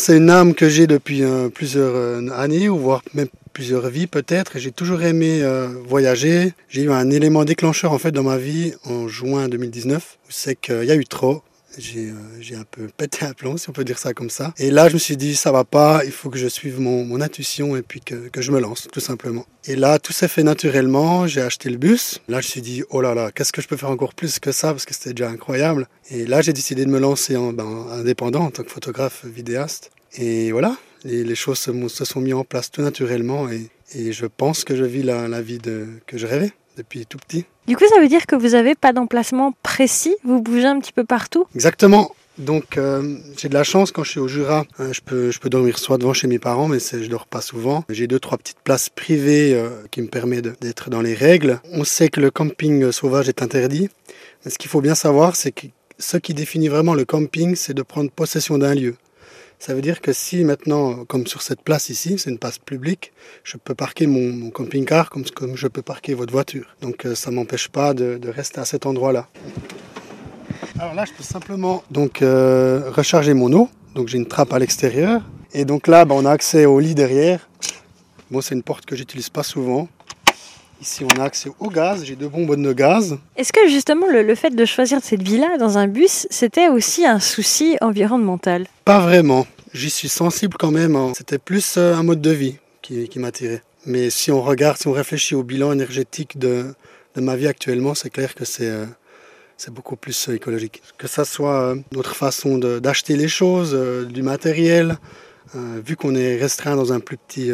c'est une âme que j'ai depuis plusieurs années, ou voire même plusieurs vies peut-être. Et j'ai toujours aimé voyager. J'ai eu un élément déclencheur en fait dans ma vie en juin 2019. C'est qu'il y a eu trop. J'ai un peu pété un plomb, si on peut dire ça comme ça. Et là, je me suis dit, ça va pas, il faut que je suive mon intuition et puis que je me lance, tout simplement. Et là, tout s'est fait naturellement. J'ai acheté le bus. Là, je me suis dit, oh là là, qu'est-ce que je peux faire encore plus que ça, parce que c'était déjà incroyable. Et là, j'ai décidé de me lancer en indépendant, en tant que photographe vidéaste. Et voilà, les choses se sont mises en place tout naturellement. Et je pense que je vis la vie que je rêvais depuis tout petit. Du coup, ça veut dire que vous n'avez pas d'emplacement précis, vous bougez un petit peu partout? Exactement. Donc j'ai de la chance quand je suis au Jura, je peux dormir soit devant chez mes parents, mais je dors pas souvent. J'ai 2-3 petites places privées qui me permettent d'être dans les règles. On sait que le camping sauvage est interdit, mais ce qu'il faut bien savoir, c'est que ce qui définit vraiment le camping, c'est de prendre possession d'un lieu. Ça veut dire que si maintenant, comme sur cette place ici, c'est une place publique, je peux parquer mon camping-car comme je peux parquer votre voiture. Donc ça ne m'empêche pas de rester à cet endroit-là. Alors là, je peux simplement recharger mon eau. Donc j'ai une trappe à l'extérieur. Et donc là, on a accès au lit derrière. Bon, c'est une porte que j'utilise pas souvent. Ici, on a accès au gaz. J'ai 2 bonbonnes de gaz. Est-ce que justement le fait de choisir cette vie-là dans un bus, c'était aussi un souci environnemental? Pas vraiment. J'y suis sensible quand même. C'était plus un mode de vie qui m'attirait. Mais si on réfléchit au bilan énergétique de ma vie actuellement, c'est clair que c'est beaucoup plus écologique. Que ça soit notre façon d'acheter les choses, du matériel, vu qu'on est restreint dans un plus petit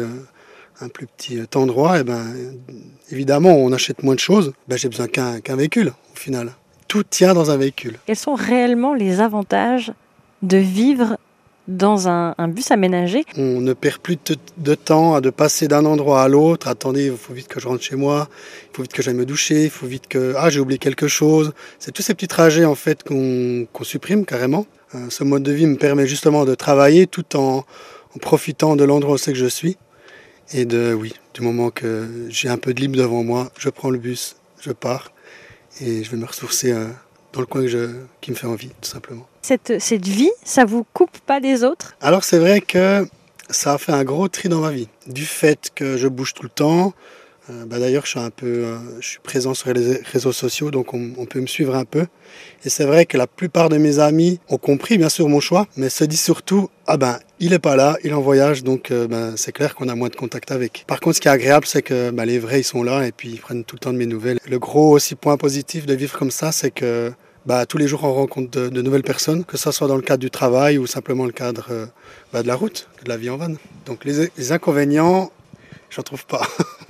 endroit, évidemment on achète moins de choses. J'ai besoin qu'un véhicule au final. Tout tient dans un véhicule. Quels sont réellement les avantages de vivre dans un bus aménagé? On ne perd plus de temps de passer d'un endroit à l'autre. Attendez, il faut vite que je rentre chez moi, il faut vite que j'aille me doucher, il faut vite que... j'ai oublié quelque chose. C'est tous ces petits trajets en fait qu'on supprime carrément. Ce mode de vie me permet justement de travailler tout en profitant de l'endroit où c'est que je suis. Et du moment que j'ai un peu de libre devant moi, je prends le bus, je pars et je vais me ressourcer dans le coin qui me fait envie, tout simplement. Cette vie, ça vous coupe pas des autres? Alors c'est vrai que ça a fait un gros tri dans ma vie. Du fait que je bouge tout le temps, d'ailleurs je suis présent sur les réseaux sociaux, donc on peut me suivre un peu. Et c'est vrai que la plupart de mes amis ont compris bien sûr mon choix, mais se disent surtout, il est pas là, il est en voyage, donc c'est clair qu'on a moins de contact avec. Par contre ce qui est agréable, c'est que les vrais ils sont là et puis ils prennent tout le temps de mes nouvelles. Le gros aussi point positif de vivre comme ça, c'est que tous les jours on rencontre de nouvelles personnes, que ce soit dans le cadre du travail ou simplement le cadre de la route, de la vie en van. Donc les inconvénients, j'en trouve pas.